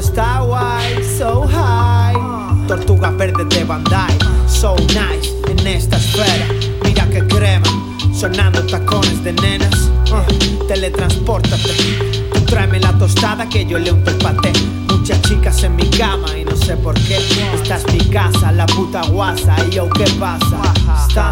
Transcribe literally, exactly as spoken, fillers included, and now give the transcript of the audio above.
está guay, so high. Tortuga verde de Bandai, so nice en esta esfera. Mira que crema, sonando tacones de nenas. uh, Teletranspórtate, tú tráeme la tostada que yo le unto el paté. Muchas chicas en mi cama y no sé por qué. Esta es mi casa, la puta guasa, y yo, ¿qué pasa? Está